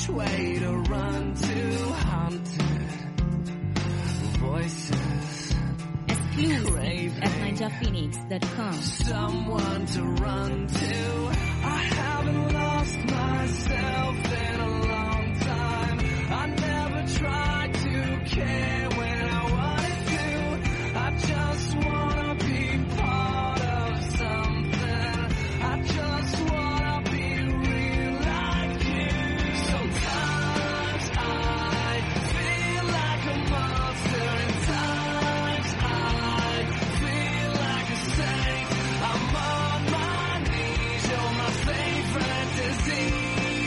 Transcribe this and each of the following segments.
which way to run to. Haunted voices. Exclusive at NinjaPhoenix.com. Someone to run to. I haven't lost myself in a long time. I never tried to care when I wanted to. I just wanna be part of something. I just wanna be real like you. Sometimes I feel like a monster, and times I feel like a saint. I'm on my knees, you're my favorite disease.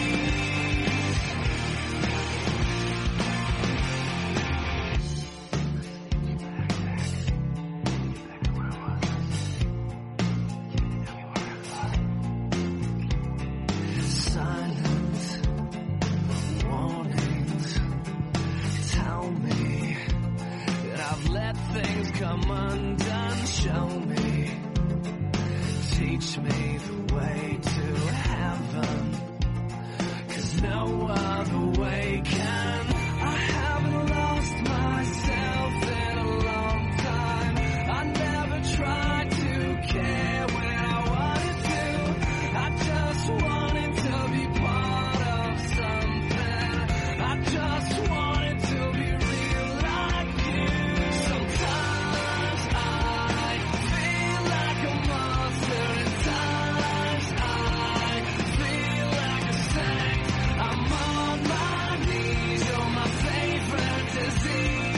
Silence, warnings, tell me that I've let things come undone. Show me, teach me the way to heaven, 'cause no other way can. I haven't lost myself in a long time. I never tried to care when I wanted to. I just wanted to be part of something. I just wanted to be real like you. Sometimes I feel like a monster, and times I feel like a saint. I'm on my knees, you're my favorite disease.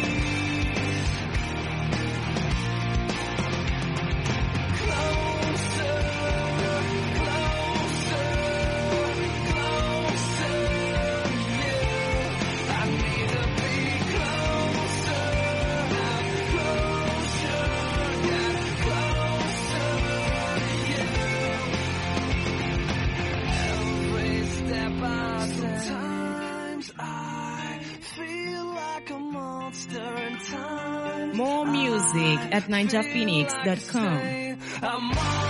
Closer, closer, closer to you. I need to be closer, closer, get closer to you. Every step I take. Sometimes I feel like a monster, and times More music at NinjaPhoenix.com. I'm on